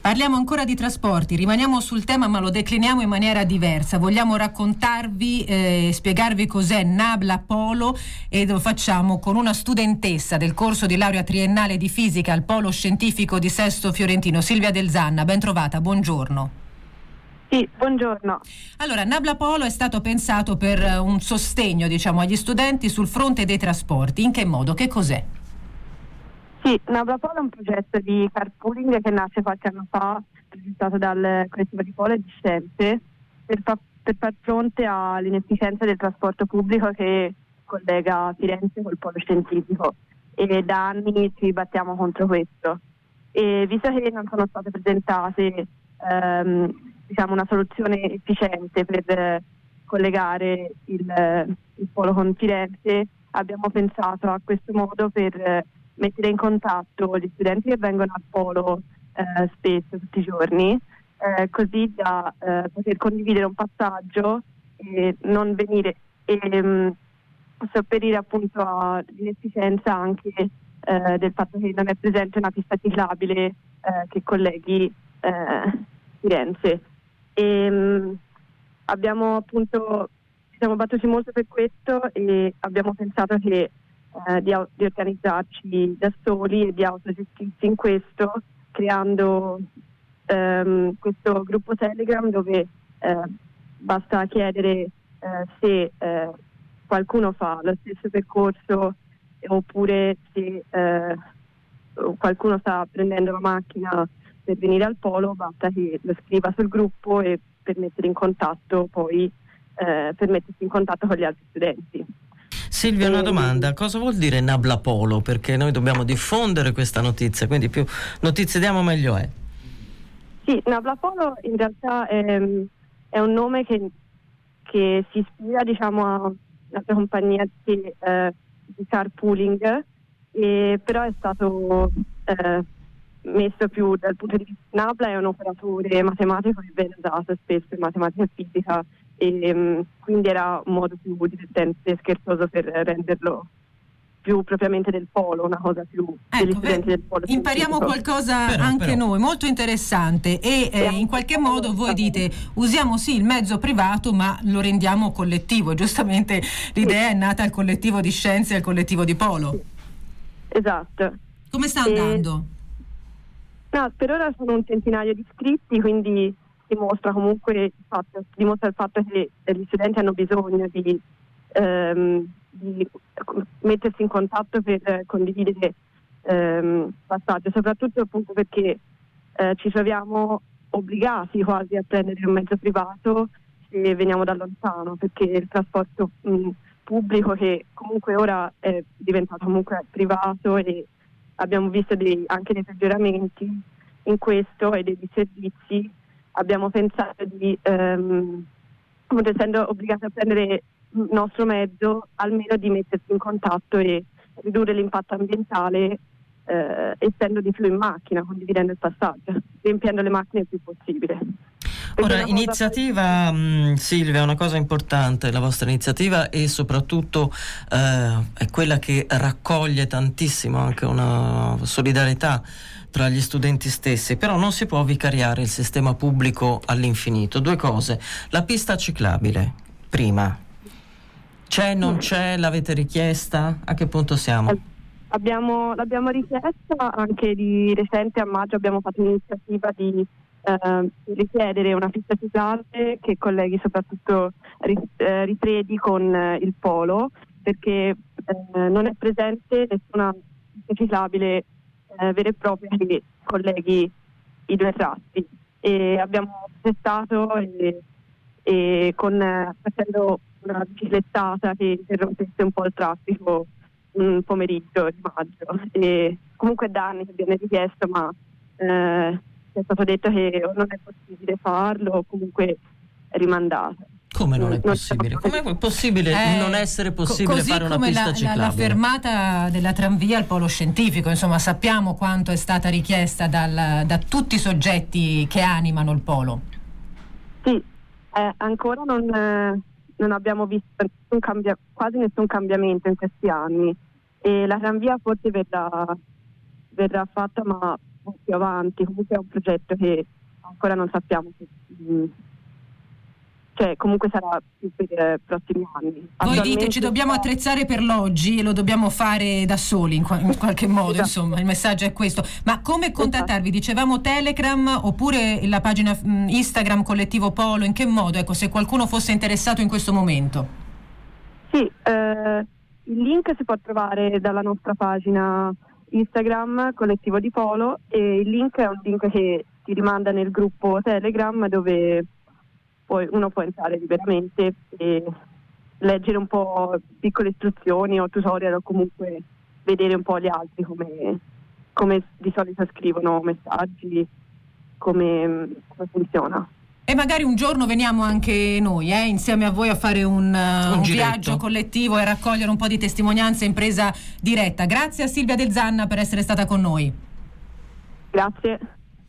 Parliamo ancora di trasporti, rimaniamo sul tema ma lo decliniamo in maniera diversa. Vogliamo raccontarvi, spiegarvi cos'è Nabla Polo, e lo facciamo con una studentessa del corso di laurea triennale di fisica al Polo Scientifico di Sesto Fiorentino, Silvia Del Zanna. Ben trovata, buongiorno. Sì, buongiorno. Allora, Nabla Polo è stato pensato per un sostegno, agli studenti sul fronte dei trasporti. In che modo? Che cos'è? Sì, Nabla Polo è un progetto di carpooling che nasce qualche anno fa, presentato dal collettivo di Polo e di Scienze, per far fronte all'inefficienza del trasporto pubblico che collega Firenze col Polo Scientifico, e da anni ci battiamo contro questo. E visto che non sono state presentate una soluzione efficiente per collegare il Polo con Firenze, abbiamo pensato a questo modo per mettere in contatto gli studenti che vengono al Polo spesso, tutti i giorni, così da poter condividere un passaggio e non venire e sopperire appunto all'inefficienza anche del fatto che non è presente una pista ciclabile che colleghi Firenze. Abbiamo appunto, ci siamo battuti molto per questo e abbiamo pensato che di organizzarci da soli e di autogestirsi in questo, creando questo gruppo Telegram dove basta chiedere se qualcuno fa lo stesso percorso, oppure se qualcuno sta prendendo la macchina per venire al Polo, basta che lo scriva sul gruppo e per mettere in contatto poi per mettersi in contatto con gli altri studenti. Silvia, una domanda: cosa vuol dire Nabla Polo? Perché noi dobbiamo diffondere questa notizia, quindi più notizie diamo meglio è. Sì, Nabla Polo in realtà è un nome che si ispira a un'altra compagnia di carpooling, però è stato messo più dal punto di vista. Nabla è un operatore matematico che viene usato spesso in matematica e fisica, e quindi era un modo più divertente e scherzoso per renderlo più propriamente del Polo, una cosa più degli studenti del Polo. Impariamo qualcosa però. Noi, molto interessante, e in qualche modo voi dite usiamo sì il mezzo privato ma lo rendiamo collettivo. Giustamente l'idea è nata al collettivo di Scienze e al collettivo di Polo. Sì. Esatto. Come sta andando? No, per ora sono un centinaio di iscritti, quindi dimostra il fatto che gli studenti hanno bisogno di mettersi in contatto per condividere passaggio, soprattutto appunto perché ci troviamo obbligati quasi a prendere un mezzo privato se veniamo da lontano, perché il trasporto pubblico, che comunque ora è diventato comunque privato, e abbiamo visto anche dei peggioramenti in questo e dei disservizi, abbiamo pensato di, essendo obbligati a prendere il nostro mezzo, almeno di mettersi in contatto e ridurre l'impatto ambientale, essendo di più in macchina, condividendo il passaggio, riempiendo le macchine il più possibile. Ora, iniziativa, Silvia, una cosa importante, la vostra iniziativa, e soprattutto è quella che raccoglie tantissimo anche una solidarietà tra gli studenti stessi, però non si può vicariare il sistema pubblico all'infinito. Due cose: la pista ciclabile, prima, c'è, non c'è, l'avete richiesta? A che punto siamo? L'abbiamo richiesta anche di recente. A maggio abbiamo fatto un'iniziativa di richiedere una pista ciclabile che colleghi soprattutto Ritredi con il Polo, perché non è presente nessuna pista ciclabile vera e propria che colleghi i due tratti, e abbiamo testato e facendo una biciclettata che interrompesse un po' il traffico un pomeriggio di maggio, e comunque da anni che viene richiesto, ma è stato detto che non è possibile farlo, o comunque è rimandato. Come non è possibile? Come è possibile non essere possibile fare una pista ciclabile? La fermata della tranvia al Polo Scientifico, insomma, sappiamo quanto è stata richiesta da tutti i soggetti che animano il Polo. Sì, ancora non abbiamo visto quasi nessun cambiamento in questi anni, e la tranvia forse verrà fatta, ma più avanti. Comunque è un progetto che ancora non sappiamo cioè comunque sarà più per i prossimi anni. Voi dite ci dobbiamo attrezzare per l'oggi e lo dobbiamo fare da soli in qualche modo, esatto. Insomma il messaggio è questo. Ma come contattarvi? Dicevamo Telegram oppure la pagina Instagram Collettivo Polo, in che modo? Ecco, se qualcuno fosse interessato in questo momento. Sì, il link si può trovare dalla nostra pagina Instagram Collettivo di Polo, e il link è un link che ti rimanda nel gruppo Telegram, dove poi uno può entrare liberamente e leggere un po' piccole istruzioni o tutorial, o comunque vedere un po' gli altri come di solito scrivono messaggi, come funziona. E magari un giorno veniamo anche noi insieme a voi a fare un viaggio collettivo e raccogliere un po' di testimonianze in presa diretta. Grazie a Silvia Del Zanna per essere stata con noi. Grazie.